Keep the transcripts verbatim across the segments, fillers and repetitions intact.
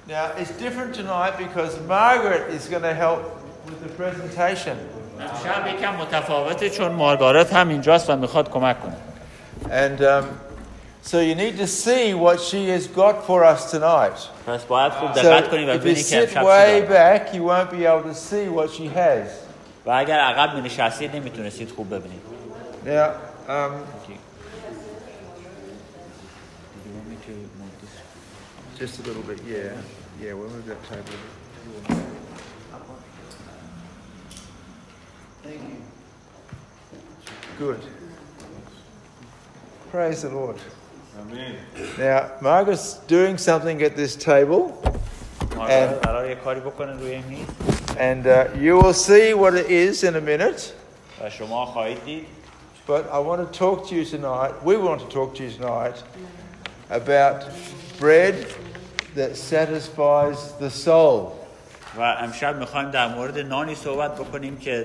Now, it's different tonight because Margaret is going to help with the presentation. شب یکم متفاوته چون مارگارت هم اینجاست و میخواد کمک کنه. And um, so you need to see what she has got for us tonight. پس باید خوب So دقت کنی و if you ببینی که sit امشب way چی داره. back, you won't be able to see what she has. و اگر عقب می‌نشستید نمیتونستید خوب ببینید. Now, um, just a little bit, yeah. Yeah, we'll move that table a bit. Thank you. Good. Praise the Lord. Amen. Now, Margaret's doing something at this table, مارگارت قراره یه کاری بکنه روی این میز and uh, you will see what it is in a minute. و شما خواهید دید. But I want to talk to you tonight, we want to talk to you tonight about bread that satisfies the soul. و امشب میخوایم در مورد نانی صحبت بکنیم که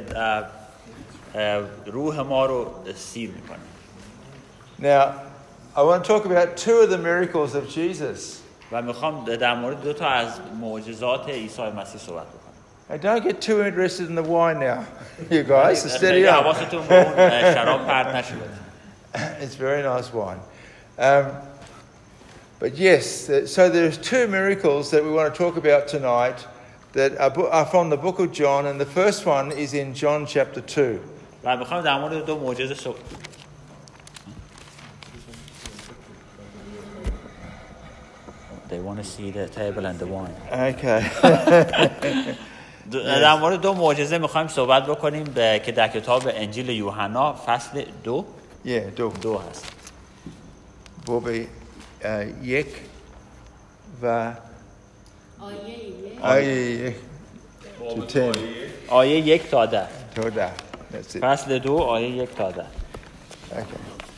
روح ما رو سیر میکنه. Now, I want to talk about two of the miracles of Jesus. و میخوام در مورد دو تا از معجزات عیسی مسیح صحبت بکنم. Hey, don't get too interested in the wine now, you guys. So steady up. حواستون به اون شراب پرت نشه. It's very nice wine. Um, but yes, so there's two miracles that we want to talk about tonight that are, are from the book of John, and the first one is in John chapter two. و میخوام در مورد دو معجزه صحبت. They want to see the table and the wine. Okay. در مورد دو معجزه میخوایم صحبت بکنیم که در کتاب انجیل یوحنا فصل دو Yeah, دو. دو هست. بابی یک و آیه آیه یک to ten. آیه یک تا ده. تا ده. That's it. فصل دو آیه یک تا ده. Okay.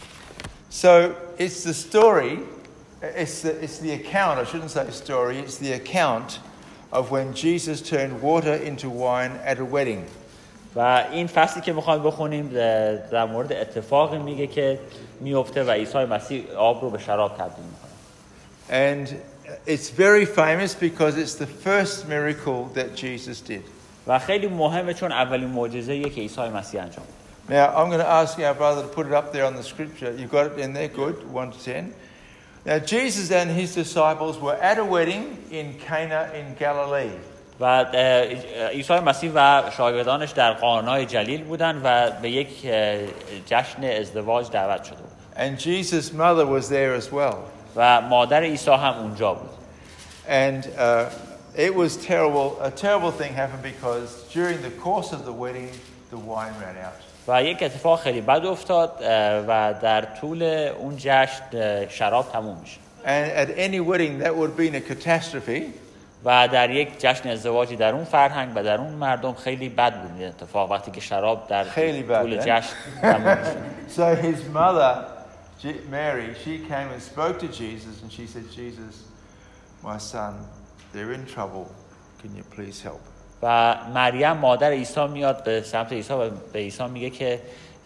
So it's the story, it's the, it's the account, I shouldn't say story, it's the account of when Jesus turned water into wine at a wedding. و این فصلی که میخوایم بخونیم در مورد اتفاقی میگه که میفته و عیسی مسیح آب رو به شراب تبدیل میکنه. And it's very famous because it's the first miracle that Jesus did. و خیلی مهمه چون اولین معجزه‌ایه که عیسی مسیح انجام داد. Now I'm going to ask our brother to put it up there on the scripture. You got it in there, good, one to ten. Now Jesus and his disciples were at a wedding in Cana in Galilee. و عیسی مسیح و شاگردانش در قانای جلیل بودن و به یک جشن ازدواج دعوت شده بود. And Jesus' mother was there as well. و مادر عیسی هم اونجا بود. And uh, it was terrible. A terrible thing happened because during the course of the wedding, the wine ran out. و یک اتفاق خیلی بد افتاد و در طول اون جشن شراب تموم میشه. And at any wedding, that would have been a catastrophe. و در یک جشن ازدواجی در اون فرهنگ و در اون مردم خیلی بد بود این اتفاق وقتی که شراب در طول جشن تموم میشه. So his mother, Mary, she came and spoke to Jesus and she said, Jesus, my son, they're in trouble. Can you please help? و مریم مادر عیسی میاد به سمت عیسی و به عیسی میگه که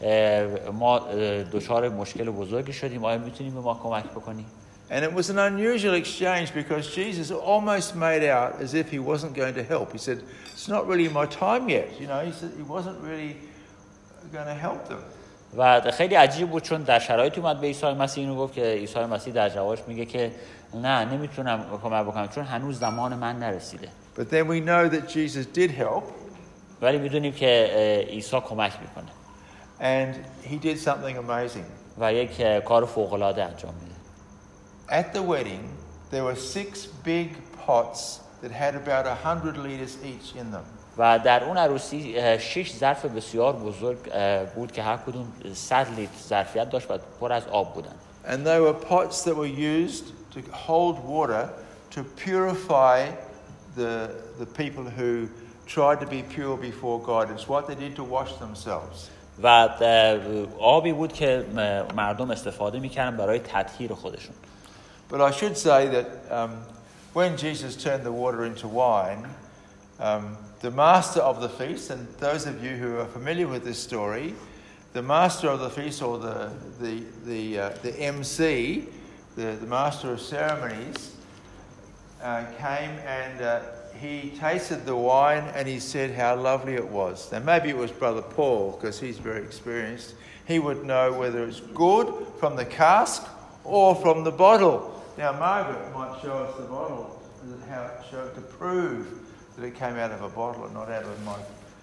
ما دچار مشکل بزرگی شدیم، آیا میتونیم به ما کمک بکنی؟ And it was an unusual exchange because Jesus almost made out as if he wasn't going to help. He said, it's not really my time yet. You know, he said he wasn't really going to help them. و خیلی عجیب بود چون در شرایطی اومد به عیسی مسیح اینو گفت که عیسی مسیح در جوابش میگه که نه نمیتونم کمک بکنم چون هنوز زمان من نرسیده. But then we know that Jesus did help. ولی میدونیم که عیسی کمک میکنه. And he did something amazing. و یک کار فوق العاده انجام میده. At the wedding, there were six big pots that had about a hundred liters each in them. و در اون عروسی شش ظرف بسیار بزرگ بود که هر کدوم صد لیتر ظرفیت داشت و پر از آب بودن. And they were pots that were used to hold water to purify the the people who tried to be pure before God. It's what they did to wash themselves. و آبی بود که مردم استفاده می‌کردن برای تطهیر خودشون. But I should say that um, when Jesus turned the water into wine, um, the master of the feast, and those of you who are familiar with this story, the master of the feast, or the the the uh, the M C, the, the master of ceremonies, uh, came and uh, he tasted the wine and he said how lovely it was. Now maybe it was Brother Paul, because he's very experienced. He would know whether it's good from the cask or from the bottle. Now Margaret might show us the bottle, how it showed to prove that it came out of a bottle and not out of my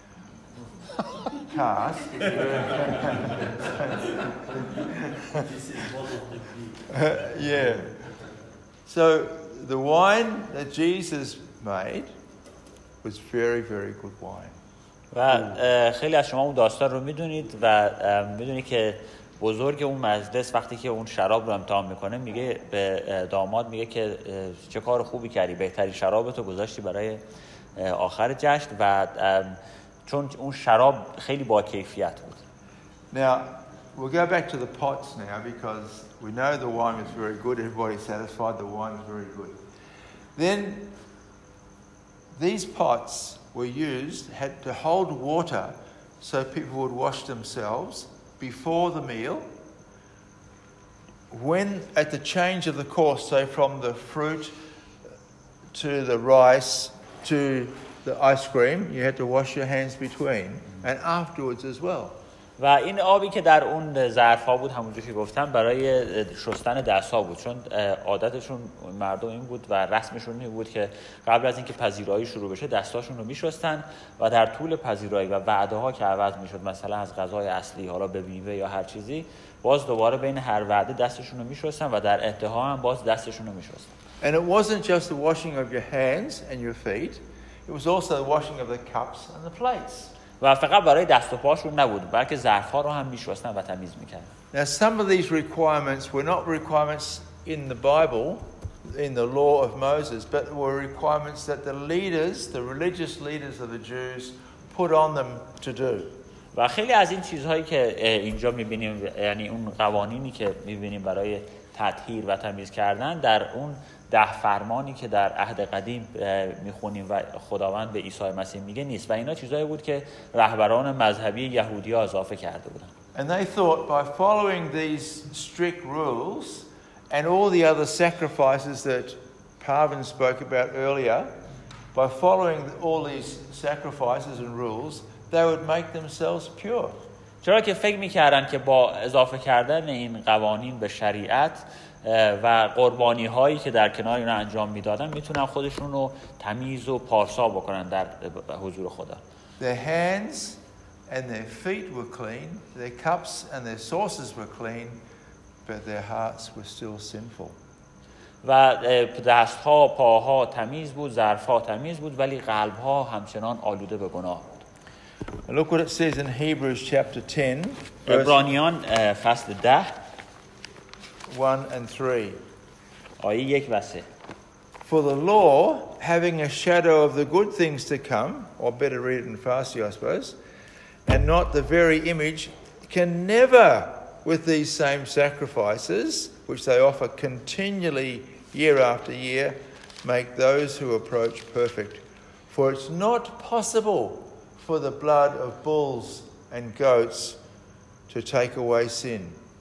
cask. uh, yeah. So the wine that Jesus made was very, very good wine. و خیلی از شما اون داستان رو میدونید و میدونید که بزرگ اون مجلس وقتی که اون شراب رو امتحان میکنه میگه به داماد میگه که چه کار خوبی کردی، بهترین شرابتو گذاشتی برای آخر جشن و چون اون شراب خیلی با کیفیت بود. Now we'll go back to the pots now because we know the wine was very good. Everybody's satisfied the wine was very good. Then these pots were used had to hold water so people would wash themselves before the meal. When at the change of the course, so from the fruit to the rice to the ice cream, you had to wash your hands between and afterwards as well. و این آبی که در اون ظرف‌ها بود همونجوری که گفتم برای شستن دست‌ها بود، چون عادتشون مردم این بود و رسمشون این بود که قبل از اینکه پذیرایی شروع بشه دستاشون رو می‌شستن و در طول پذیرایی و وعده‌ها که عوض می‌شد، مثلا از غذای اصلی حالا به میوه یا هر چیزی، باز دوباره بین هر وعده دستشون رو می‌شستن و در انتها هم باز دستشون رو می‌شستن. And it wasn't just the washing of your hands and your feet, it was also the washing of the cups and the plates. و فقط برای دست و پاشون نبود، بلکه ظرف‌ها رو هم می‌شستن و تمیز می‌کردن. Now some of these requirements were not requirements in the Bible, in the law of Moses, but were requirements that the leaders, the religious leaders of the Jews put on them to do. و خیلی از این چیزهایی که اینجا می‌بینیم، یعنی اون قوانینی که می‌بینیم برای تطهیر و تمیز کردن، در اون ده فرمانی که در عهد قدیم میخونیم و خداوند به عیسی مسیح میگه نیست و اینا چیزایی بود که رهبران مذهبی یهودی‌ها اضافه کرده بودن. And they thought by following these strict rules and all the other sacrifices that Parvin spoke about earlier, by following all these sacrifices and rules, they would make themselves pure. چرا که فکر میکردن که با اضافه کردن این قوانین به شریعت و قربانی هایی که در کنار اینا انجام میدادن میتونن خودشون رو تمیز و پارسا بکنن در حضور خدا. Their hands and their feet were clean, their cups and their saucers were clean, but their hearts were still sinful. و دستها، پاها تمیز بود، ظرفها تمیز بود، ولی قلبها همچنان آلوده به گناه بود. Look what it says in Hebrews chapter ten, عبرانیان فصل ده one and three. آیه یک و سه. For the law, having a shadow of the good things to come, or better read it in Farsi, I suppose, and not the very image, can never, with these same sacrifices, which they offer continually year after year, make those who approach perfect. For it's not possible for the blood of bulls and goats to take away sin.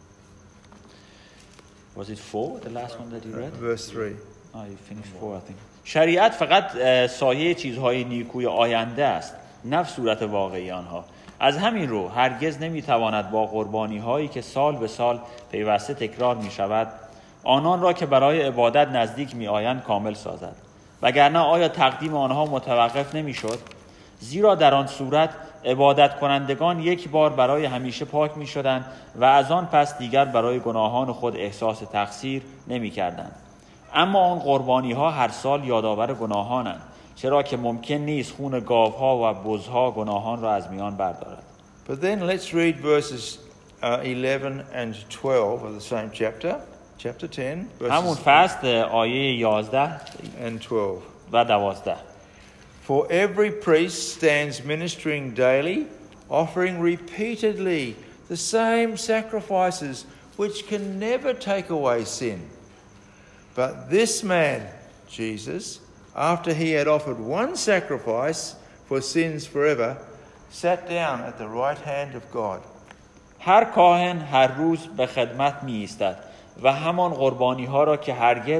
Was it four, the last one that you read? Verse three. Oh, you finished four, I think. شریعت فقط سایه چیزهای نیکوی آینده است، نه صورت واقعی آنها. از همین رو هرگز نمیتواند با قربانی هایی که سال به سال پیوسته تکرار می شود آنان را که برای عبادت نزدیک می آیند کامل سازد. وگرنه آیا تقدیم آنها متوقف نمی شد؟ زیرا در آن صورت عبادت کنندگان یک بار برای همیشه پاک می شدند و از آن پس دیگر برای گناهان خود احساس تقصیر نمی کردند. اما آن قربانی ها هر سال یادآور گناهانند، چرا که ممکن نیست خون گاوها و بزها گناهان را از میان بردارد. But then let's read verses uh, eleven and twelve of the same chapter, chapter ten, همون verses فصل آیه یازده and twelve. و دوازده. For every priest stands ministering daily, offering repeatedly the same sacrifices which can never take away sin. But this man, Jesus, after he had offered one sacrifice for sins forever, sat down at the right hand of God. هر کاهن هر روز به خدمت می ایستد و همان قربانی ها را که هرگز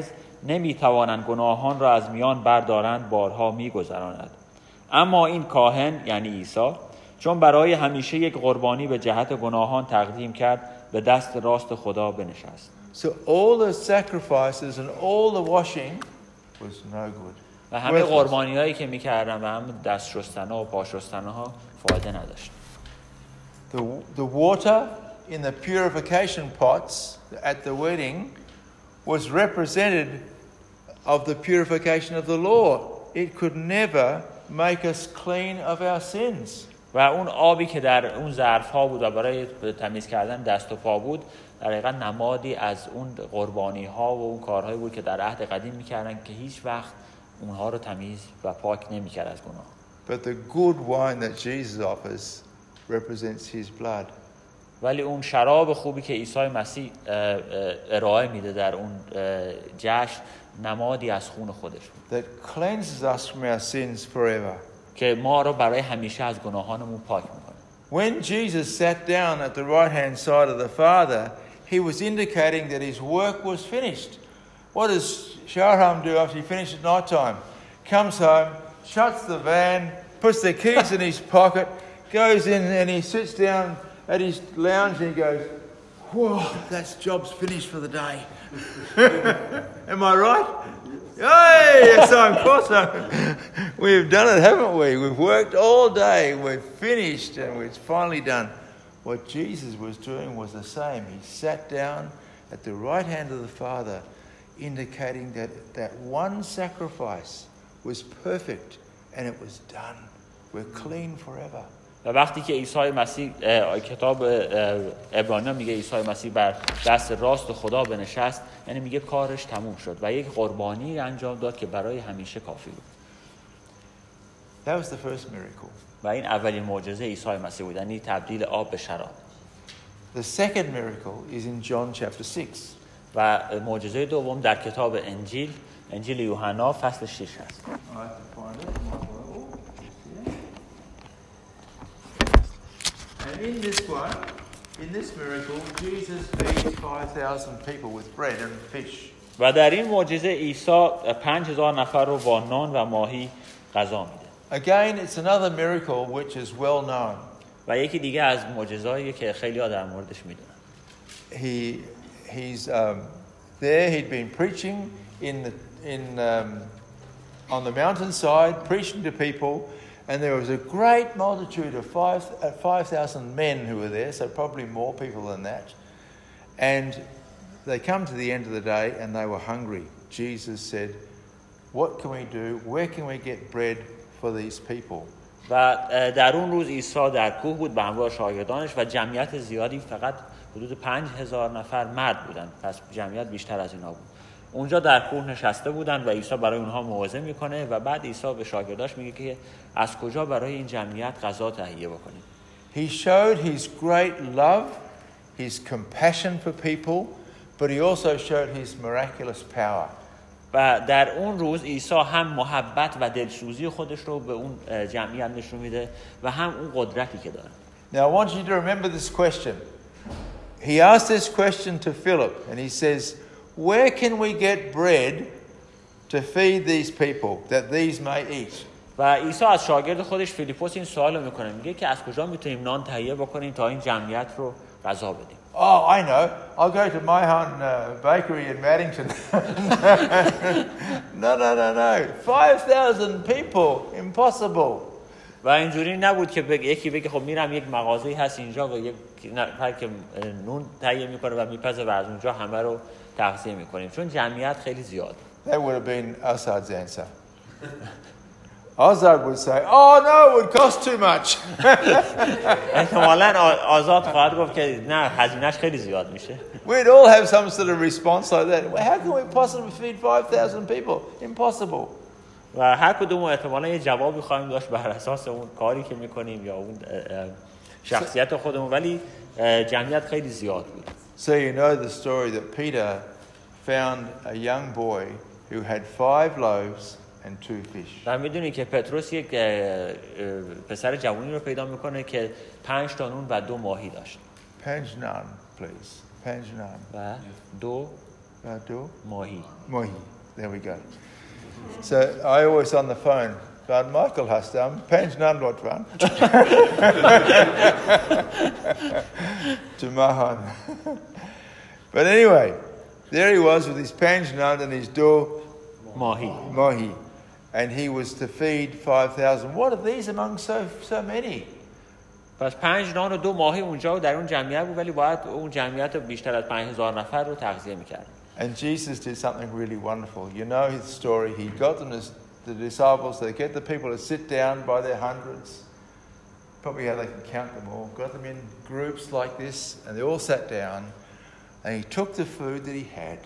نمیتوانند گناهان را از میان بردارند، بارها میگذراند. اما این کاهن یعنی عیسی چون برای همیشه یک قربانی به جهت گناهان تقدیم کرد، به دست راست خدا بنشست. So all the sacrifices and all the washing was no good. و همه قربانی هایی که میکردن و همه دست شستنه و پا شستنه ها فایده نداشت. The, the water in the purification pots at the wedding was represented of the purification of the law. It could never make us clean of our sins. و اون آبی که در اون ظرف ها بود و برای تمیز کردن دست و پا بود، در حقیقت نمادی از اون قربانی ها و اون کارهایی بود که در عهد قدیم میکردن که هیچ وقت اونها رو تمیز و پاک نمیکرد از گناه. But the good wine that Jesus offers represents his blood. ولی اون شراب خوبی که عیسی مسیح ارائه میده در اون جشن نمادی از خون خودش بود. That cleanses us from our sins forever. که ما رو برای همیشه از گناهانمون پاک میکنه. When Jesus sat down at the right-hand side of the Father, he was indicating that his work was finished. What does Shahram do after he finishes at night time? Comes home, shuts the van, puts the keys in his pocket, goes in and he sits down at his lounge and he goes, whoa, that job's finished for the day. Am I right? Hey, so of course we've done it, haven't we? We've worked all day, we've finished and it's finally done. What Jesus was doing was the same. He sat down at the right hand of the Father, indicating that that one sacrifice was perfect and it was done. We're clean forever. و وقتی که عیسی مسیح کتاب عبرانیان میگه عیسی مسیح بر دست راست خدا بنشست، یعنی میگه کارش تموم شد و یک قربانی انجام داد که برای همیشه کافی بود. That was the first miracle. و این اولین معجزه عیسی مسیح بود، یعنی تبدیل آب به شراب. The second miracle is in John chapter six. و معجزه دوم در کتاب انجیل انجیل یوحنا فصل شش هست. And in this one, in this miracle, Jesus feeds five thousand people with bread and fish. و در این معجزه عیسی پنج هزار نفر رو با نان و ماهی غذا میده. Again, it's another miracle which is well known. و یکی دیگه از معجزه‌ای که خیلی‌ها در موردش میدونن. He he's um, there. He'd been preaching in the in um, on the mountainside, preaching to people. And there was a great multitude of five uh, five thousand men who were there, so probably more people than that. And they come to the end of the day and they were hungry. Jesus said, "What can we do? Where can we get bread for these people?" و در اون روز عیسی در کوه بود به همراه شاگردانش و جمعیت زیادی، فقط حدود پنج هزار نفر مرد بودن، پس جمعیت بیشتر از اینا بود. اونجا در کوه نشسته بودن و عیسی برای اونها موعظه میکنه و بعد عیسی به شاگرداش میگه که از کجا برای این جمعیت غذا تهیه بکنیم. He showed his great love, his compassion for people, but he also showed his miraculous power. و در اون روز عیسی هم محبت و دلسوزی خودش رو به اون جمعیت نشون میده و هم اون قدرتی که داره. Now I want you to remember this question. He asked this question to Philip and he says, "Where can we get bread to feed these people that these may eat?" و عیسی از شاگرد خودش فیلیپوس این سوال رو میکنه، میگه که از کجا میتونیم نان تهیه بکنیم تا این جمعیت رو غذا بدیم. Oh, I know. I'll go to Maihan uh, Bakery in Maddington. no, no, no, no. five thousand people. Impossible. و اینجوری نبود که بگ... یکی بگه خب میرم یک مغازه‌ای هست اینجا و یک نفر که نون تهیه میکنه و میپزه و از اونجا همه رو تقسیم میکنیم، چون جمعیت خیلی زیاد. That would have been Azad's answer. Azad would say, "Oh no, it would cost too much." احتمالاً آزاد خواهد گفت که نه، هزینه‌اش خیلی زیاد میشه. We'd all have some sort of response like that. Well, how can we possibly feed five thousand people? Impossible. و هر کدوم احتمالاً یه جوابی خواهیم داشت بر اساس اون کاری که میکنیم یا اون شخصیت خودمون، ولی جمعیت خیلی زیاد بود. So you know the story that Peter found a young boy who had five loaves and two fish. و میدونی که پتروس یک پسر جوانی رو پیدا میکنه که پنج تا نون و دو ماهی داشت. Panj naan, please. Panj naan. و دو Uh, do? ماهی. Mohi. There we go. So I always on the phone, بعد مایکل هستم پنج نان لطفاً. To Mahan. But anyway, there he was with his panj naan and his do ماهی. mahi. And he was to feed five thousand. What are these among so so many? پس پنج نان و دو ماهی اونجا و در اون جمعیت بود، ولی باید اون جمعیت بیشتر از پنج هزار نفر رو تغذیه میکرد. And Jesus did something really wonderful. You know his story. He got them as the disciples, they get the people to sit down by their hundreds. Probably how they can count them all. Got them in groups like this, and they all sat down. And he took the food that he had,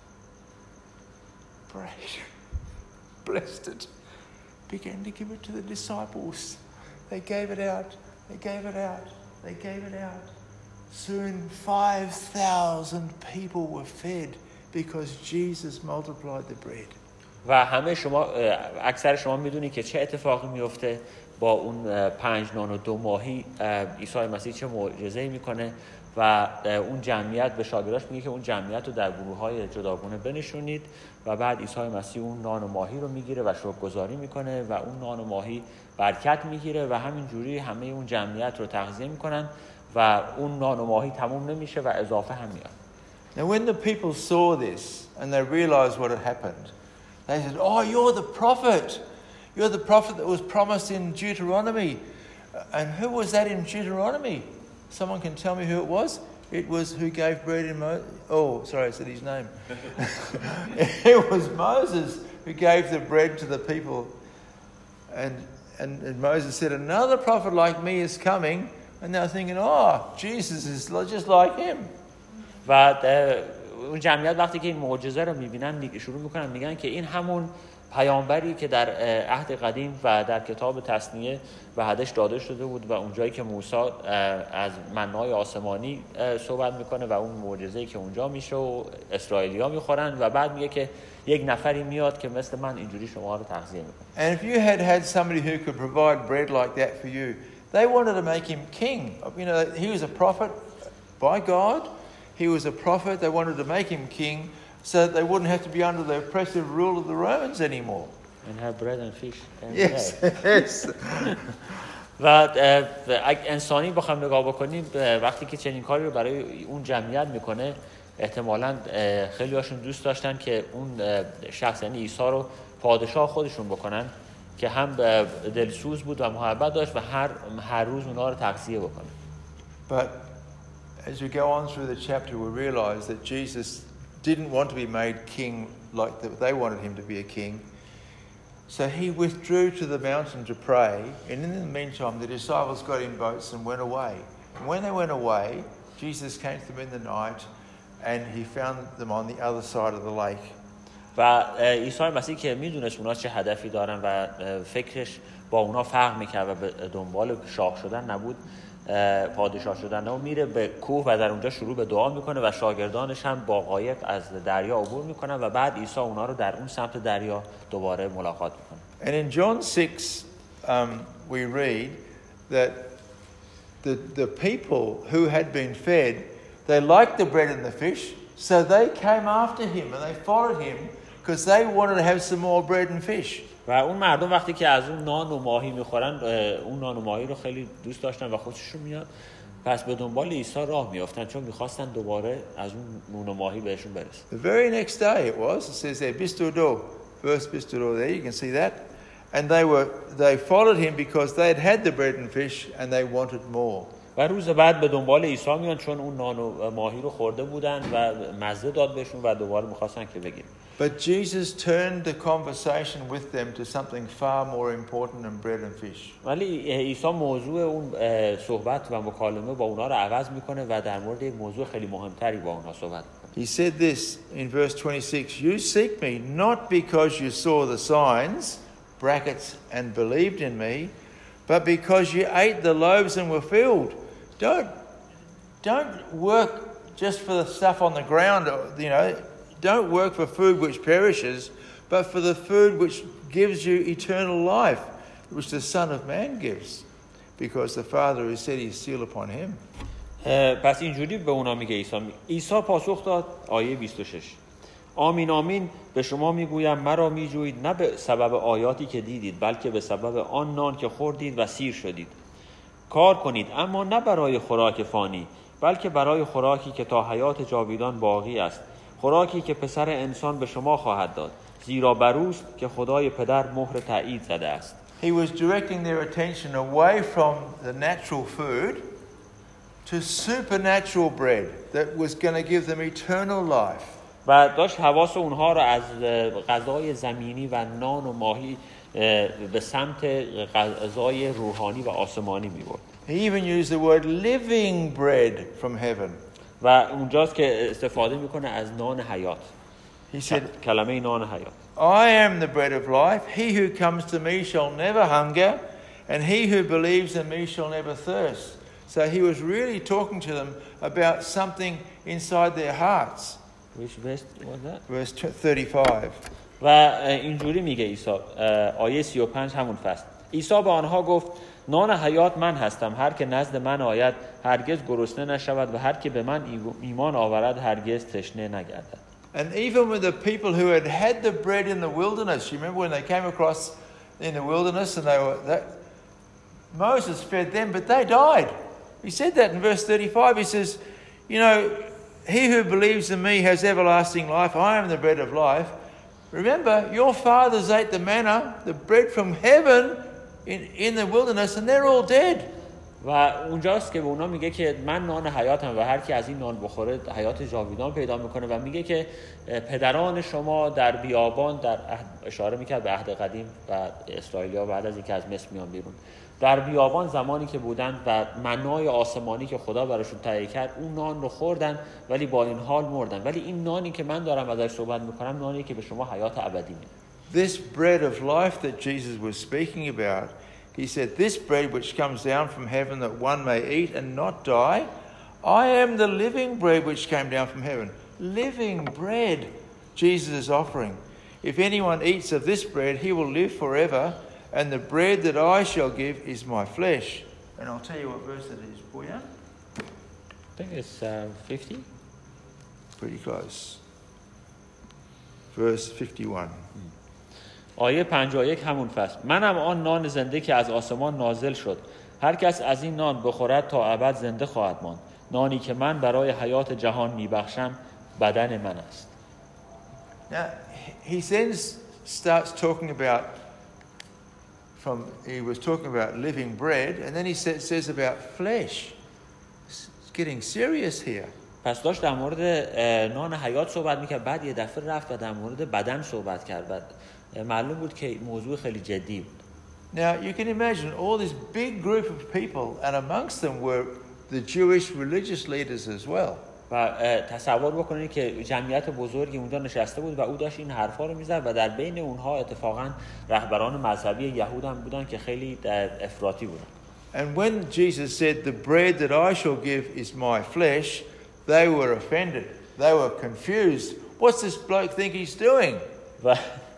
prayed, blessed it, began to give it to the disciples. They gave it out, they gave it out, they gave it out. Soon five thousand people were fed because Jesus multiplied the bread. و همه شما اکثر شما میدونید که چه اتفاقی میفته با اون پنج نان و دو ماهی. عیسی مسیح چه معجزه‌ای میکنه و اون جمعیت به شاگرداش میگه که اون جمعیت رو در گروه‌های جداگونه بنشونید و بعد عیسی مسیح اون نان و ماهی رو میگیره و شکرگزاری میکنه و اون نان و ماهی برکت میگیره و همین جوری همه اون جمعیت رو تغذیه میکنن و اون نان و ماهی تموم نمیشه و اضافه هم میاد. Now when the people saw this and they realized what had happened, they said, "Oh, you're the prophet. You're the prophet that was promised in Deuteronomy." And who was that in Deuteronomy? Someone can tell me who it was? It was who gave bread in Moses. Oh, sorry, I said his name. It was Moses who gave the bread to the people. And, and, and Moses said, "Another prophet like me is coming." And they're thinking, "Oh, Jesus is just like him." و اون جمعیت وقتی که این معجزه رو میبینن شروع میکنن میگن که این همون پیامبری که در عهد قدیم و در کتاب تثنیه و حدش داده شده بود و اونجایی که موسی از منای آسمانی صحبت میکنه و اون معجزه‌ای که اونجا میشه و اسرائیلی‌ها میخورن و بعد میگه که یک نفری میاد که مثل من اینجوری شما رو تغذیه میکنه. And if you had had somebody who could provide bread like that for you, they wanted to make him king. You know, he was a prophet by God. He was a prophet. They wanted to make him king so that they wouldn't have to be under the oppressive rule of the Romans anymore. And have bread and fish. And yes, yes. و انسانی بخوام نگاه بکنیم وقتی که چنین کاری رو برای اون جمعیت میکنه احتمالاً خیلی هاشون دوست داشتن که اون شخص یعنی عیسی رو پادشاه خودشون بکنن که هم دلسوز بود و محبت داشت و هر هر روز اونها رو تغذیه بکنه. But as we go on through the chapter, we realize that Jesus didn't want to be made king like the, they wanted him to be a king. So he withdrew to the mountain to pray, and in the meantime, the disciples got in boats and went away. And when they went away, Jesus came to them in the night, and he found them on the other side of the lake. و عیسی مسیح که میدونست اونا چه هدفی دارن و فکرش با اونا فرق میکرد و به دنبال شاه شدن نبود، پادشاه شدن و میره به کوه و در اونجا شروع به دعا میکنه و شاگردانش هم با قایق از دریا عبور میکنن و بعد عیسی اونا رو در اون سمت دریا دوباره ملاقات میکنه. And in John six um, we read that the the people who had been fed, they liked the bread and the fish, so they came after him and they followed him because they wanted to have some more bread and fish. و اون مردم وقتی که از اون نان و ماهی میخورن اون نان و ماهی رو خیلی دوست داشتن و خوششون میاد، پس به دنبال عیسی راه میافتن چون میخواستن دوباره از اون نان و ماهی بهشون برسه. The very next day it was, it says there, Bisturo, verse Bisturo there, you can see that. And they were, they followed him because they had had the bread and fish and they wanted more. و روز بعد به دنبال عیسی میان چون اون نان و ماهی رو خورده بودن و مزه داد بهشون و دوباره میخواستن که بگیرن. But Jesus turned the conversation with them to something far more important than bread and fish. ولی عیسی موضوع اون صحبت و مکالمه با اونا رو عوض میکنه و در مورد یک موضوع خیلی مهمتری با اونا صحبت میکنه. He said this in verse twenty-six, "You seek me not because you saw the signs, brackets, and believed in me, but because you ate the loaves and were filled." Don't don't work just for the stuff on the ground, you know. Don't work for food which perishes, but for the food which gives you eternal life, which the Son of Man gives, because the Father has set his seal upon him. پس اینجوری به اونا میگه عیسی. عیسی پاسخ داد آیه بیست و شش. آمین آمین به شما میگویم مرا میجویید نه به سبب آیاتی که دیدید بلکه به سبب آن نان که خوردید و سیر شدید. کار کنید اما نه برای خوراک فانی بلکه برای خوراکی که تا حیات جاویدان باقی است، خوراکی که پسر انسان به شما خواهد داد، زیرا بروست که خدای پدر مهر تایید زده است. He was directing their attention away from the natural food to supernatural bread that was going to give them eternal life. و داشت حواس اونها را از غذای زمینی و نان و ماهی به سمت غذای روحانی و آسمانی می‌برد. He even used the word living bread from heaven. و اونجاست که استفاده میکنه از نان حیات. He said, کلمه نان حیات. I am the bread of life. He who comes to me shall never hunger, and he who believes in me shall never thirst. So he was really talking to them about something inside their hearts. Which verse was that? Verse thirty-five. و اینجوری میگه عیسی، آیه سی و پنج همون فصل. عیسی به آنها گفت نان حیات من هستم، هر که نزد من آید هرگز گرسنه نشود و هر که به من ایمان آورد هرگز تشنه نگردد. And even with the people who had had the bread in the wilderness, you remember when they came across in the wilderness and they were that, Moses fed them, but they died. He said that in verse thirty-five. He says, you know, he who believes in me has everlasting life. I am the bread of life. Remember, your fathers ate the manna, the bread from heaven, in, in the wilderness, and they're all dead. و اونجاست که به اونا میگه که من نان حیاتم و هر کی از این نان بخوره حیات جاویدان پیدا میکنه و میگه که پدران شما در بیابان، در اشاره میکرد به عهد قدیم و اسرائیلیا بعد از اینکه از مصر میان بیرون، در بیابان زمانی که بودن و منای آسمانی که خدا براشون تهیه کرد اون نان رو خوردن ولی با این حال مردن. ولی این نانی که من دارم ازش صحبت میکنم نانی که به شما حیات ابدی میده. This bread of life that Jesus was speaking about, he said, this bread which comes down from heaven that one may eat and not die, I am the living bread which came down from heaven. Living bread Jesus is offering. If anyone eats of this bread, he will live forever, and the bread that I shall give is my flesh. And I'll tell you what verse it is for you. I think it's uh, fifty. Pretty close. Verse fifty-one. آیه پنجاه و یک همون فصل. منم آن نان زنده که از آسمان نازل شد. هر کس از این نان بخورد تا ابد زنده خواهد ماند. نانی که من برای حیات جهان میبخشم بدن من است. Now he then starts talking about from he was talking about living bread, and then he says about flesh. It's getting serious here. پس داشت در مورد نان حیات صحبت میکرد، بعد یه دفعه رفت و در مورد بدن صحبت کرد. بعد معلوم بود که موضوع خیلی جدی بود. Now you can imagine all this big group of people, and amongst them were the Jewish religious leaders as well. و تصور بکنید که جمعیت بزرگی اونجا نشسته بود و او داشت این حرفا رو میزد و در بین اونها اتفاقا رهبران مذهبی یهود هم بودن که خیلی افراطی بودن. And when Jesus said the bread that I shall give is my flesh, they were offended. They were confused. What's this bloke think he's doing? و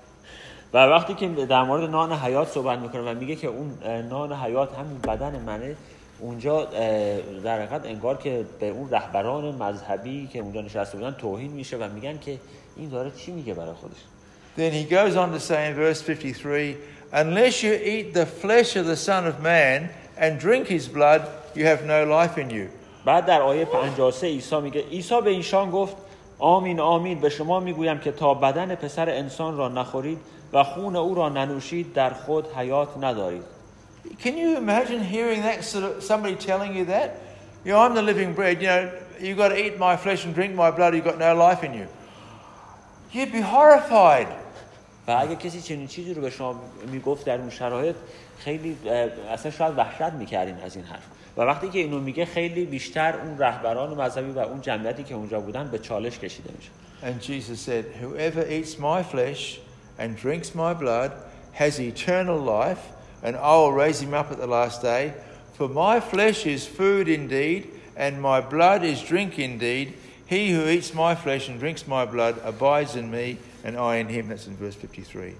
و وقتی که در مورد نان حیات صحبت میکنه و میگه که اون نان حیات همین بدن منه، اونجا در حقیقت انگار که به اون رهبران مذهبی که اونجا نشسته بودن توهین میشه و میگن که این داره چی میگه برای خودش. Then he goes on to say in verse fifty-three, unless you eat the flesh of the Son of Man and drink his blood, you have no life in you. بعد در آیه پنجاه و سه عیسی میگه، عیسی به ایشان گفت آمین آمین به شما میگویم که تا بدن پسر انسان را نخورید و خون او را ننوشید در خود حیات ندارید. Can you imagine hearing that, sort of somebody telling you that? You know, I'm the living bread. You know, you've got to eat my flesh and drink my blood. You've got no life in you. You'd be horrified. و اگه کسی چنین چیزی رو به شما میگفت در اون شرایط خیلی اصلا شاید وحشت میکردین از این حرف. و وقتی که اینو میگه خیلی بیشتر اون رهبران مذهبی و اون جمعیتی که اونجا بودن به چالش کشیده میشه. And Jesus said, whoever eats my flesh and drinks my blood has eternal life, and I will raise him up at the last day. For my flesh is food indeed, and my blood is drink indeed. He who eats my flesh and drinks my blood abides in me, and I in him. That's in verse fifty-three.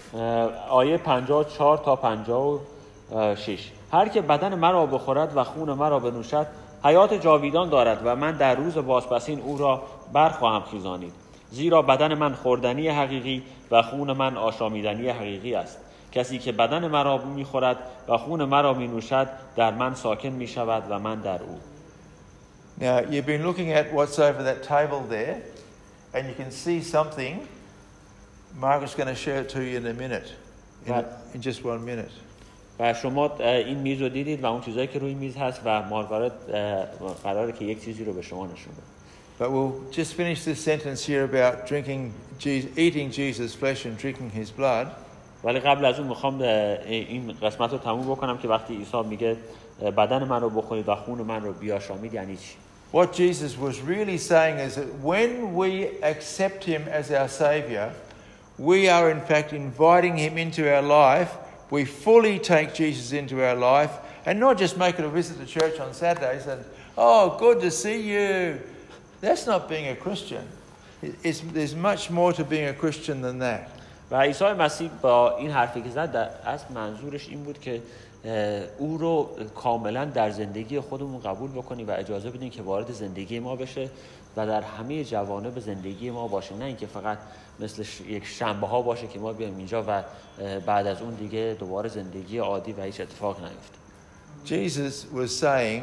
آیه پنجاه و چهار تا پنجاه و شش. هر که بدن مرا بخورد و خون مرا بنوشد حیات جاویدان دارد و من در روز بازپسین او را برخواهم خیزانید. زیرا بدن من خوردنی حقیقی و خون من آشامیدنی حقیقی است. کسی که بدن مرا می‌خورد و خون مرا می‌نوشد در من ساکن می‌شود و من در او. Now, you've been looking at what's over that table there, and you can see something. Margaret's going to share it to you in a minute, in, Right. in just one minute. و شما این میز رو دیدید و اون چیزایی که روی میز هست و مارگارت قراره که یک چیزی رو به شما نشون بده. But we'll just finish this sentence here about drinking, Jesus, eating Jesus' flesh and drinking his blood. ولی قبل از اون میخوام این قسمت رو تموم بکنم که وقتی عیسی میگه بدن من رو بخورید و خون من رو بیاشامید یعنی چی؟ What Jesus was really saying is that when we accept him as our Saviour, we are in fact inviting him into our life. We fully take Jesus into our life and not just make it a visit to church on Saturdays and, oh, good to see you. That's not being a Christian. It's, there's much more to being a Christian than that. و عیسی مسیح با این حرفی که زد در اصل منظورش این بود که او رو کاملا در زندگی خودمون قبول بکنیم و اجازه بدیم که وارد زندگی ما بشه و در همه جوانب زندگی ما باشه، نه اینکه فقط مثل یک شنبه ها باشه که ما بیایم اینجا و بعد از اون دیگه دوباره زندگی عادی و هیچ اتفاق نیفته. Jesus was saying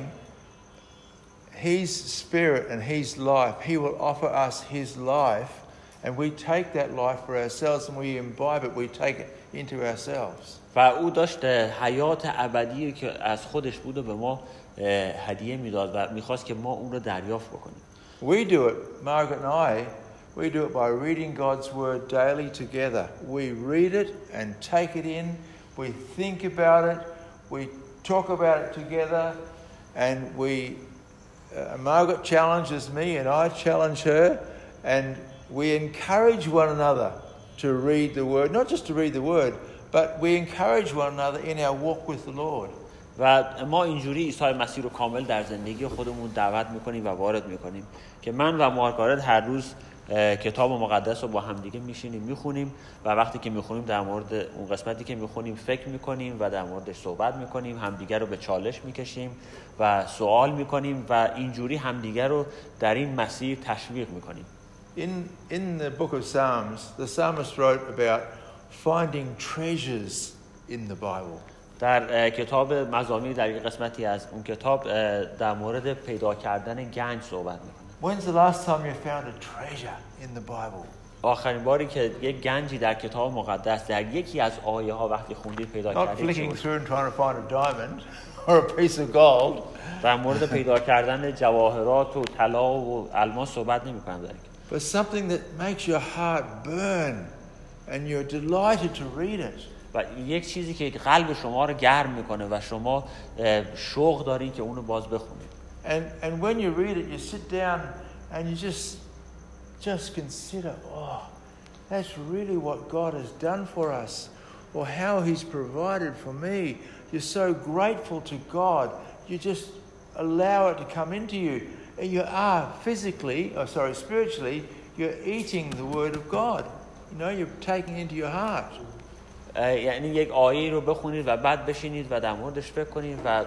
his spirit and his life, he will offer us his life and we take that life for ourselves and we imbibe it, we take it into ourselves. و او داشت حیات ابدی که از خودش بود و به ما هدیه میداد و میخواست که ما اون رو دریافت بکنیم. We do it, Margaret and I, we do it by reading God's word daily together. We read it and take it in, we think about it, we talk about it together, and we, uh, Margaret challenges me and I challenge her, and we encourage one another to read the word, not just to read the word, but we encourage one another in our walk with the Lord. و ما اینجوری عیسی مسیح رو کامل در زندگی خودمون دعوت میکنیم و وارد میکنیم که من و مارگارت هر روز کتاب مقدس رو با همدیگه میشینیم میخونیم و وقتی که میخونیم در مورد اون قسمتی که میخونیم فکر میکنیم و در موردش صحبت میکنیم، همدیگه رو به چالش میکشیم و سوال میکنیم و اینجوری همدیگه رو در این مسیر تشویق میکنیم. In in the book of Psalms, the psalmist wrote about finding treasures in the Bible. در کتاب مزامیر در یک قسمتی از اون کتاب در مورد پیدا کردن گنج صحبت میکنه. When's the last time you found a treasure in the Bible? آخرین باری که یک گنجی در کتاب مقدس در یکی از آیه ها وقتی خوندید پیدا Not کردید؟ flicking through and trying to find a diamond or a piece of gold. در مورد پیدا کردن جواهرات و طلا و الماس صحبت نمی‌کنم در این. But something that makes your heart burn and you're delighted to read it. و یک چیزی که قلب شما رو گرم میکنه و شما شوق دارین که اونو باز بخونید. And and when you read it, you sit down and you just just consider, oh, that's really what God has done for us, or how He's provided for me. You're so grateful to God. You just allow it to come into you. And you are physically, or sorry, spiritually, you're eating the Word of God. You know, you're taking it into your heart. یعنی یک آیه رو بخونید و بعد بشینید و در موردش فکر کنید و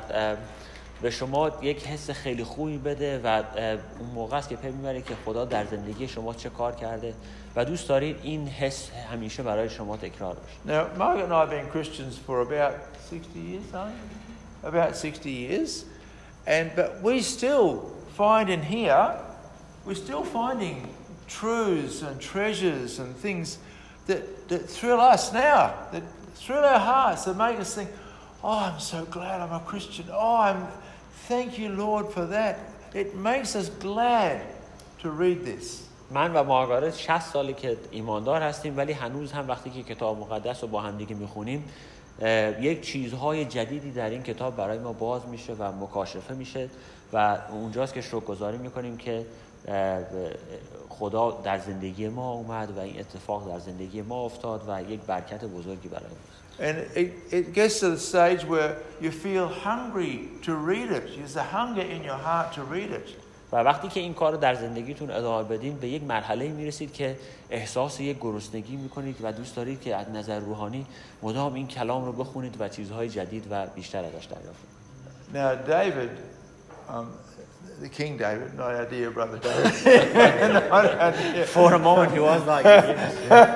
به شما یک حس خیلی خوبی بده و اون موقع است که پی میبرید که خدا در زندگی شما چه کار کرده و دوست دارید این حس همیشه برای شما تکرار بشه. Now, Margaret and I have been Christians for about sixty years, aren't we? About sixty years. And but we still find in here, we're still finding truths and treasures and things that, that thrill us now, that thrill our hearts, that make us think, oh, I'm so glad I'm a Christian. Oh, I'm, thank you, Lord, for that. It makes us glad to read this. من و مارگارت شصت ساله که ایماندار هستیم ولی هنوز هم وقتی که کتاب مقدس رو با هم دیگه میخونیم یک چیزهای جدیدی در این کتاب برای ما باز میشه و مکاشفه میشه و اونجاست که شکرگزاری میکنیم که خدا در زندگی ما اومد و این اتفاق در زندگی ما افتاد و یک برکت بزرگی برای ماست. And it, it gets to the stage where you feel hungry to read it. There's a hunger in your heart to read it. و وقتی که این کار رو در زندگیتون ادامه بدین به یک مرحله میرسید که احساس یک گرسنگی میکنید و دوست دارید که از نظر روحانی مدام این کلام رو بخونید و چیزهای جدید و بیشتر ازش دریافت کنید. Now David, um, the King David, not our dear brother David. Not our dear- For a moment he was like, yes.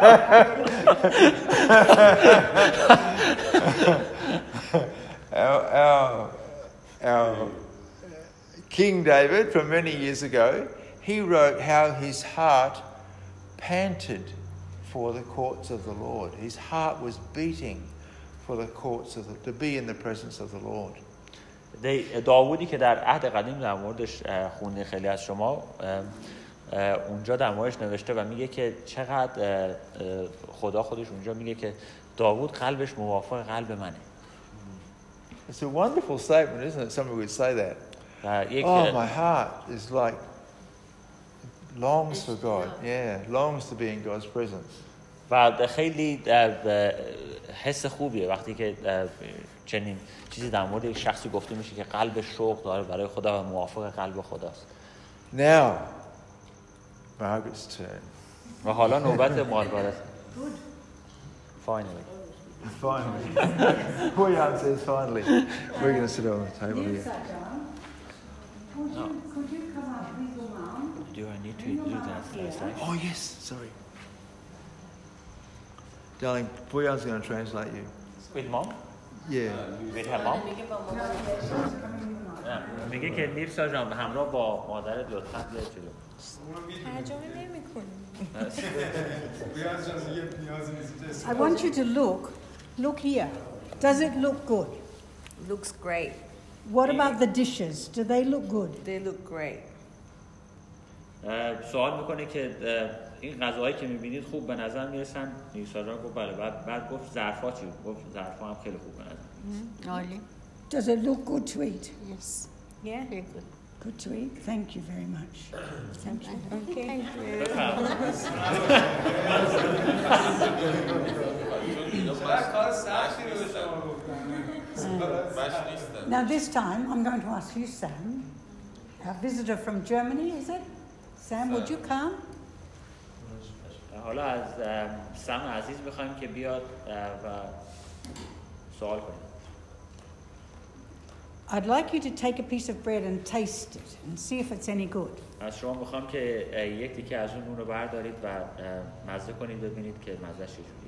our, our, our King David, from many years ago, he wrote how his heart panted for the courts of the Lord. His heart was beating for the courts of the, to be in the presence of the Lord. داوودی که در عهد قدیم در موردش خونده خیلی از شما، اونجا در موردش نوشته و میگه که چقدر خدا خودش اونجا میگه که داوود قلبش موافق قلب منه. It's a wonderful statement, isn't it? Somebody would say that. Oh, my heart is like longs for God. Yeah, longs to be in God's presence. و خیلی حس خوبیه وقتی که چنین چیزی در مورد یک شخصی گفته میشه که قلبش شوق داره برای خدا و موافق قلب خداست. Now, Margaret's turn. و حالا نوبت مارگارت. Finally. Finally. Poor Jan says finally. We're going to sit on the table here. No. Could you come up with your mom? Do I need to do that translation? Oh, yes, sorry. Darling, Boyan's going to translate you. With mom? Yeah. With her mom? میگه که نیرسا جان همراه با مادرت لطفاً بیاید جلو. ترجمه نمی‌کنی. I want you to look. Look here. Does it look good? Looks great. What about the dishes? Do they look good? They look great. سوال میکنه که این غذاهایی که میبینید خوب به نظر میرسن. نیرسا جان گفت بله. بعد بعد گفت ظرفا چی؟ گفت ظرفا هم خیلی خوب به نظر. عالی. Does it look good to eat? Yes. Yeah, very good. Good to eat. Thank you very much. Thank you. Okay. Thank you. Now this time I'm going to ask you, Sam, our visitor from Germany, is it? Sam, would you come? حالا از سم عزیز میخوایم که بیاد و سوال کنیم. I'd like you to take a piece of bread and taste it and see if it's any good. از شما میخوام که یک تیکه از اون نون رو بردارید و مزه کنید ببینید که مزه‌ش چجوریه.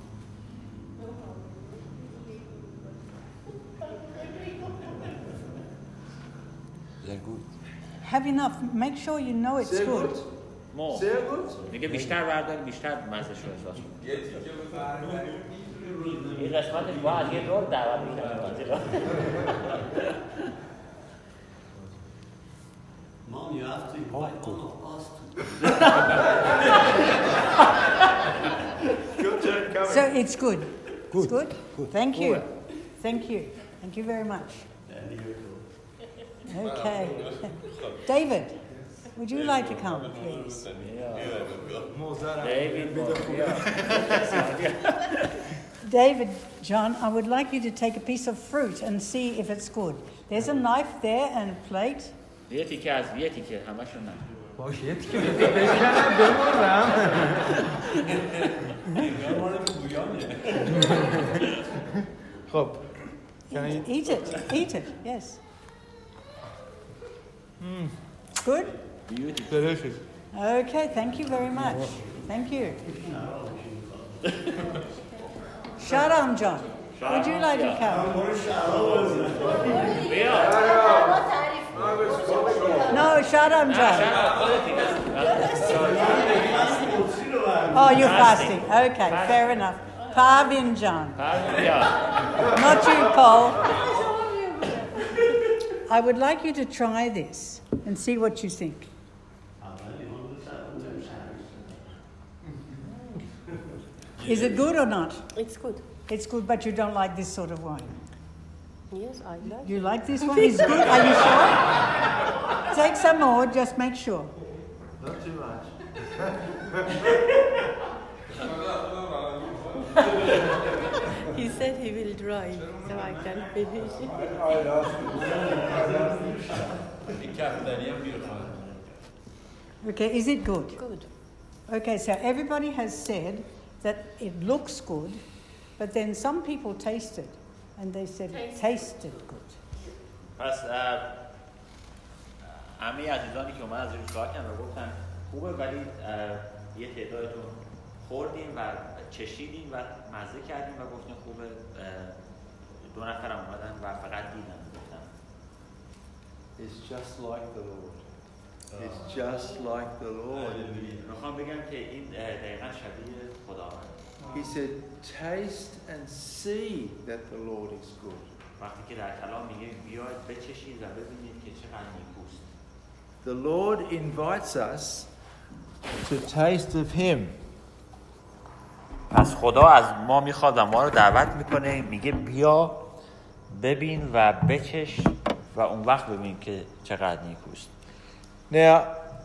They're good. Have enough. Make sure you know it's They're good. good. مو میگه بیشتر بردارید بیشتر مزه‌ش رو احساس کنید. یه تیکه بفرمایید. این قسمتش باید یه دور دعوت می‌کنه. Mom, you have to invite one of us to. So it's good. Good. It's good? Good. Thank you. Thank you. Thank you very much. Okay. David, would you like to come, please? David, David, John, I would like you to take a piece of fruit and see if it's good. There's a knife there and a plate. یه تیکه از یه تیکه همشون نه. باشه یه تیکه بشکنم بمونم. خب. Eat, eat it. Eat it. Yes. Mm. It's good? Beautiful. Delicious. Okay, thank you very much. Thank you. Shalom, John. Would you like to come? No, Shalom, John. Oh, you're fasting. Okay, fair enough. Parvin, John. Not you, Paul. I would like you to try this and see what you think. Is it good or not? It's good. It's good, but you don't like this sort of wine. Yes, I like. You like this one? It's good. Are you sure? Take some more, just make sure. Not too much. He said he will drive, so I can finish. Okay, is it good? Good. Okay, so everybody has said that it looks good, but then some people tasted and they said it tasted good. پس همه عزیزانی که اومدن از روی سوال کردن و گفتن خوبه ولی یه تعدادتون خوردیم و چشیدیم و مزه کردیم و گفتیم خوبه. دو نفرم اومدن و فقط دیدن گفتن It's just like the Lord. It's just like the Lord. میخوام بگم که این دقیقاً شبیه خداوند. He said, taste and see that the Lord is good. وقتی که در کلام میگه بیاید بچشید و ببینید که چقدر نیکوست. The Lord invites us to taste of Him. پس خدا از ما میخواد و ما رو دعوت میکنه، میگه بیا ببین و بچش و اون وقت ببین که چقدر نیکوست. Now,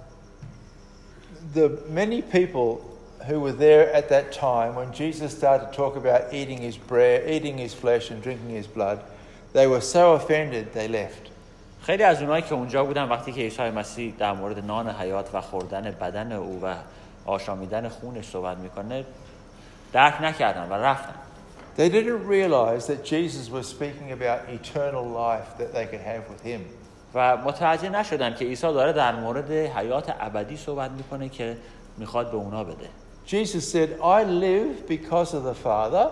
the many people who were there at that time when Jesus started to talk about eating his bread, eating his flesh and drinking his blood, they were so offended they left. خیلی از اونایی که اونجا بودن وقتی که عیسی مسیح در مورد نان حیات و خوردن بدن او و آشامیدن خونش صحبت میکنه درک نکردن و رفتن. They didn't realize that Jesus was speaking about eternal life that they could have with him. و متوجه نشدن که عیسی داره در مورد حیات ابدی صحبت میکنه که میخواد به اونا بده. Jesus said, I live because of the Father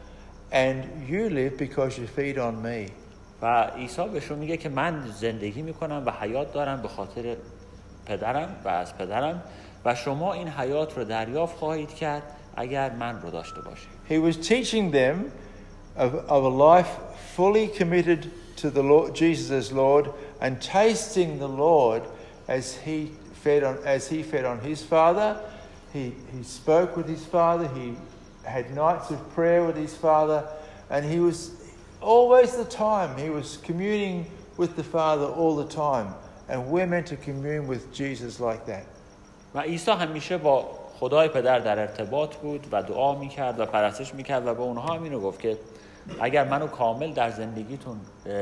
and you live because you feed on me. و عیسی بهشون میگه که من زندگی میکنم و حیات دارم به خاطر پدرم و از پدرم و شما این حیات رو دریافت خواهید کرد اگر من رو داشته باشید. He was teaching them of, of a life fully committed to the Lord, Jesus as Lord, and tasting the Lord as he fed on as he fed on his Father. He he spoke with his Father. He had nights of prayer with his Father, and he was always the time he was communing with the Father all the time. And we're meant to commune with Jesus like that. و عیسی همیشه با خدای پدر در ارتباط بود و دعا میکرد و پرستش میکرد و به اونها هم اینو گفت که اگر منو کامل در زندگیتون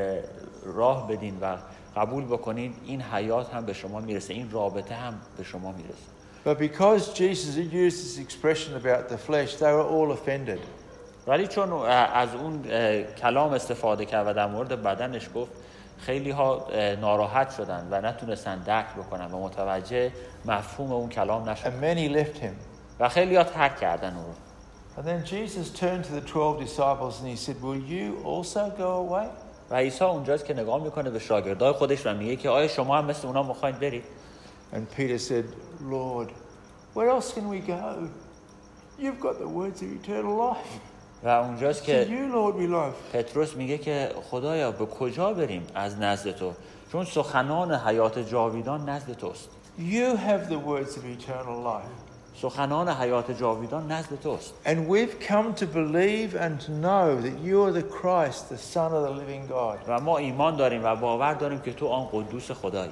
راه بدین و قبول بکنین این حیات هم به شما میرسه، این رابطه هم به شما میرسه. But because Jesus used this expression about the flesh, they were all offended. ولی چون از اون کلام استفاده کرد و در مورد بدنش گفت خیلی ها ناراحت شدن و نتونستن درک بکنن و متوجه مفهوم اون کلام نشدن. And many left him. و خیلی ها ترک کردن اون رو. And then Jesus turned to the twelve disciples and he said, "Will you also go away?" و عیسی اونجاست که نگاه میکنه به شاگردای خودش و میگه که آیا شما هم مثل اونا میخواید برید؟ And Peter said, "Lord, where else can we go? You've got the words of eternal life." و اونجاست To که you, Lord, we love. پتروس میگه که خدایا به کجا بریم از نزد تو؟ چون سخنان حیات جاویدان نزد توست. You have the words of eternal life. سخنان حیات جاویدان نزد توست. And we've come to believe and to know that you are the Christ, the Son of the living God. و ما ایمان داریم و باور داریم که تو آن قدوس خدایی.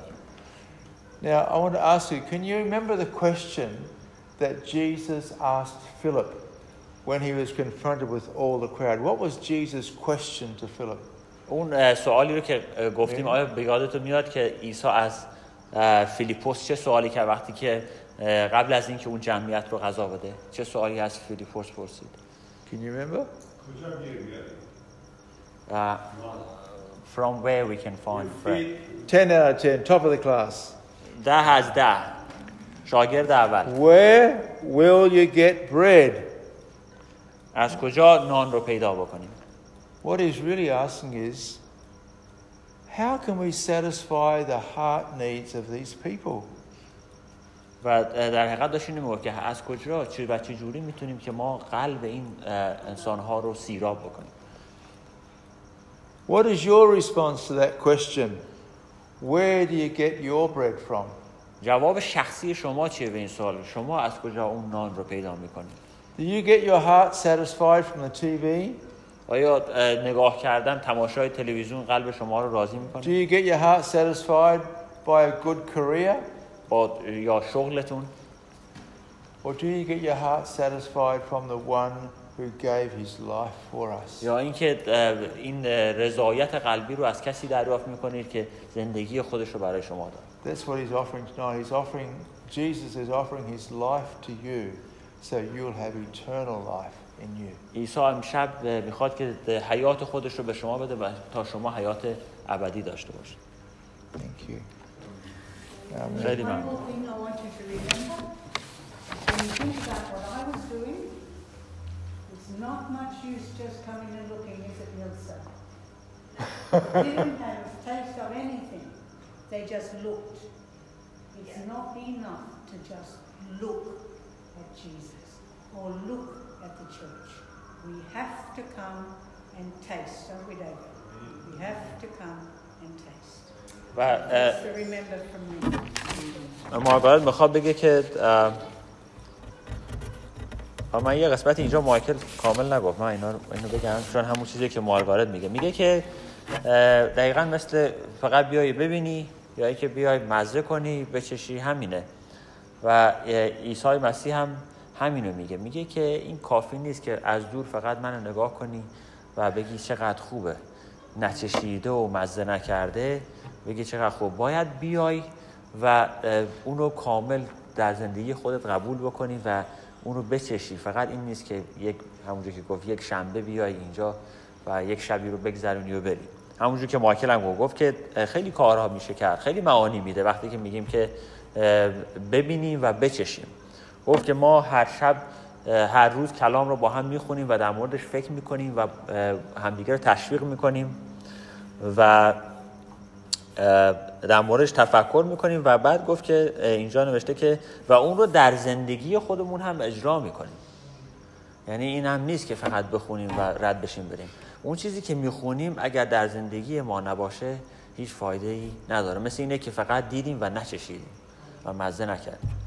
Now, I want to ask you, can you remember the question that Jesus asked Philip when he was confronted with all the crowd? What was Jesus' question to Philip? اون سوالی رو که گفتیم آیا به یادتون میاد که عیسی از فیلیپوس چه سوالی کرد وقتی که قبل از اینکه اون جمعیت رو غذا بده؟ چه سوالی از فیلیپوس پرسید؟ Can you remember? Uh, from where we can find bread. ten out of ten, top of the class. ده از ده. شاگرد اول. Where will you get bread? از کجا نان رو پیدا بکنیم؟ What he's really asking is, how can we satisfy the heart needs of these people? و در حقیقت داشتیم میگفت که از کجا چه و چه جوری میتونیم که ما قلب این انسان‌ها رو سیراب بکنیم. What is your response to that question? Where do you get your bread from? جواب شخصی شما چیه به این سوال؟ شما از کجا اون نان رو پیدا میکنید؟ Do you get your heart satisfied from the T V? آیا نگاه کردن تماشای تلویزیون قلب شما رو راضی میکنه؟ Do you get your heart satisfied by a good career? با یا شغلتون؟ Or do you get your heart satisfied from the one who gave his life for us? یا اینکه این رضایت قلبی رو از کسی دریافت میکنید که زندگی خودش رو برای شما داد. That's what he's offering tonight. He's offering, Jesus is offering his life to you so you'll have eternal life in you. عیسی امشب میخواد که حیات خودش رو به شما بده و تا شما حیات ابدی داشته باشید. Thank you. خیلی One ممنون. more thing I want you to remember. When you think about what I was doing, it's not much use just coming and looking, is it, Nilsa? They didn't have a taste of anything. They just looked. It's not enough to just look at Jesus or look at the church. We have to come and taste, don't we, David? We have to come and taste. و Just to remember from me. مارگارت میخواد بگه که اه، من یه قسمت اینجا مایکل کامل نگفت، من اینا اینو بگم چون همون چیزی که مارگارت میگه میگه که اه، دقیقاً مثل فقط بیای ببینی یا اینکه بیای مزه کنی بچشی همینه. و عیسی مسیح هم همینو میگه، میگه که این کافی نیست که از دور فقط منو نگاه کنی و بگی چقدر خوبه، نچشیده و مزه نکرده بگی چقدر خوب، باید بیای و اونو کامل در زندگی خودت قبول بکنی و اونو بچشی. فقط این نیست که یک همونجور که گفت یک شنبه بیای اینجا و یک شبی رو بگذرونی و بری. همونجور که مایکل هم گفت که خیلی کارها میشه کرد، خیلی معانی میده وقتی که میگیم که ببینیم و بچشیم. گفت که ما هر شب هر روز کلام رو با هم میخونیم و در موردش فکر میکنیم و همدیگه رو تشویق میکنیم و در موردش تفکر میکنیم و بعد گفت که اینجا نوشته که و اون رو در زندگی خودمون هم اجرا میکنیم. یعنی این هم نیست که فقط بخونیم و رد بشیم بریم. اون چیزی که میخونیم اگر در زندگی ما نباشه هیچ فایده ای نداره. مثل اینه که فقط دیدیم و نچشیدیم و مزه نکردیم.